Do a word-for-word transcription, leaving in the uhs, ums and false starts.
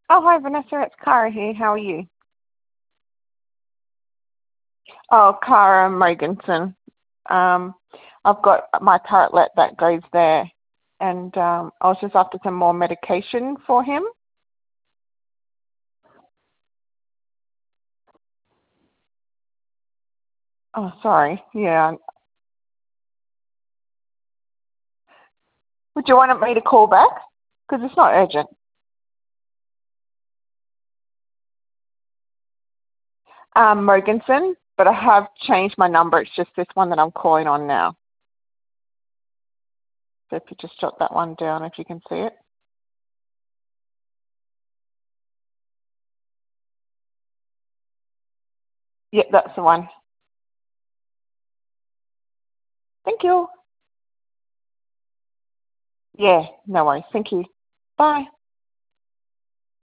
Oh, hi Vanessa, it's Cara here. How are you? Oh, Cara Mogensen. Um, I've got my parrotlet that goes there, and um, I was just after some more medication for him. Oh, sorry. Yeah. Would you want me to call back? Because it's not urgent. Um, Mogensen, but I have changed my number. It's just this one that I'm calling on now. So if you just jot that one down, if you can see it. Yep, that's the one. Thank you. Yeah, no worries. Thank you. Bye.